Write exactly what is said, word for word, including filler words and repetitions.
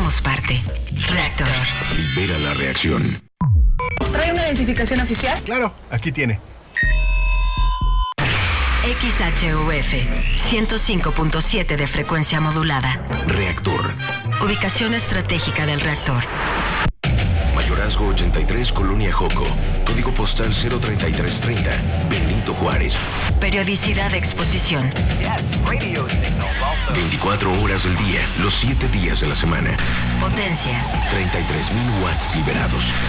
Somos parte. Reactor. Libera la reacción. ¿Trae una identificación oficial? Claro, aquí tiene. X H U F ciento cinco punto siete de frecuencia modulada. Reactor. Ubicación estratégica del reactor. Mayorazgo ochenta y tres, Colonia Joco. Código postal cero treinta y tres treinta. Benito Juárez. Periodicidad de exposición. veinticuatro horas del día, los siete días de la semana. Potencia. treinta y tres mil watts liberados.